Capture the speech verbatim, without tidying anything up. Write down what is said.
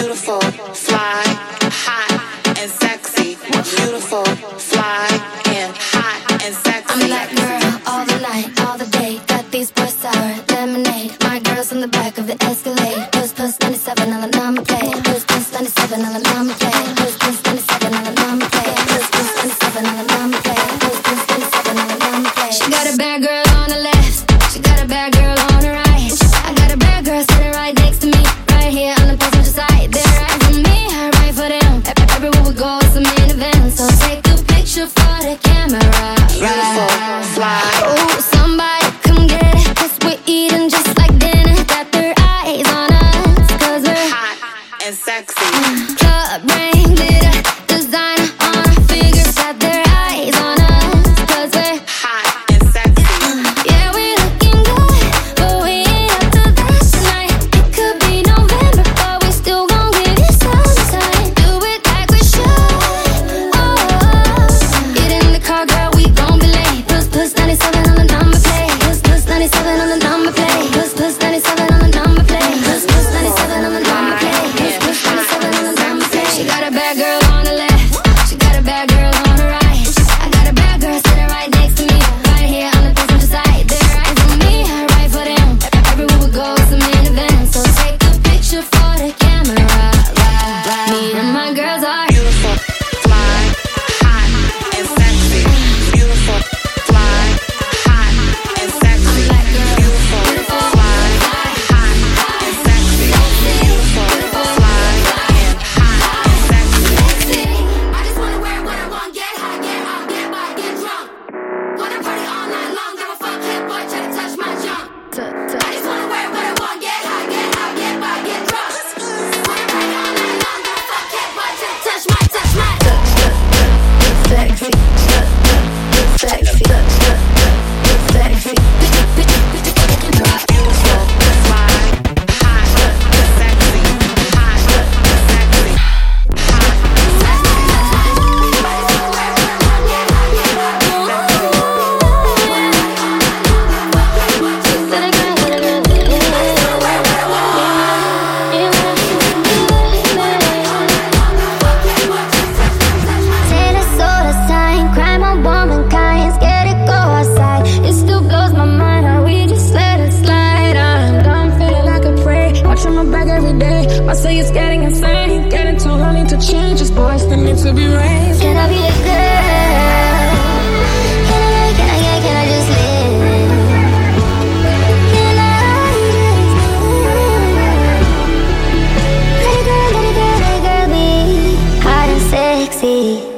beautiful, fly, hot, and sexy. Beautiful, fly, and hot, and sexy. I'm that girl all the night, all the day. Got these boys sour, lemonade. My girl's in the back of the Escalade. Puss Puss ninety-seven on the number plate. Puss Puss ninety-seven on the number plate. Puss Puss ninety-seven on the number plate. Puss Puss ninety-seven on the number plate. Puss Puss ninety-seven on the number plate. She got a bad girl on the left. She got a bad girl on the right. I got a bad girl sitting right next to me, right here on the passenger side. They're right for me, I right for them. Everywhere we go, it's a main event. So take a picture for the camera. Beautiful, fly. Oh, somebody come get it, 'cause we're eating just like dinner. Got their eyes on us, 'cause we're hot and sexy. Club ring, glitter, designer on our fingers. Got their eyes on us, 'cause we're hot and sexy. yeah, we looking good, but we ain't up to that tonight. It could be November, but we still gon' give you some time. Do it like we should. Oh, get in the car, girl, we gon' be late. Puss Puss ninety-seven on the number plate. Puss Puss ninety-seven on the number plate. Puss Puss ninety-seven on the number plate. Puss Puss ninety-seven on the number plate. Puss Puss ninety-seven on the number plate. She got a bad girl on the left. She got a bad girl on the right. I got a bad girl sitting right next to me, right here on the passenger side. They're right for me, I right for them. Everywhere we go, it's a main event. So take a picture for the camera. Me and my girls are Beautiful, fly, hot, and sexy. Beautiful, fly, hot, and sexy. Beautiful, fly, hot, and sexy. Beautiful, fly, and hot, and sexy. I just wanna wear what I want, get high, get out, get by, get drunk. Wanna party all night long, give a fuck, hit boy, try to touch my junk. I just wanna wear what I want, get high, get out, get by, get drunk. Wanna party all night long, give a fuck, hit boy, try to touch my, touch my. sexy, sexy, sexy. Beautiful, fly, hot, sexy, hot, sexy, hot, Say the solar sign, crime on womankind, scared to go outside. It still blows my mind how we just let it slide. I'm done feeling like a prey, watching my back every day. I say it's getting insane, getting too lonely to change. This boys that need to be raised. Can I be a girl? Can I, can I, can I, can I just live? Can I? Let it girl, let it girl, let it girl be hot and sexy.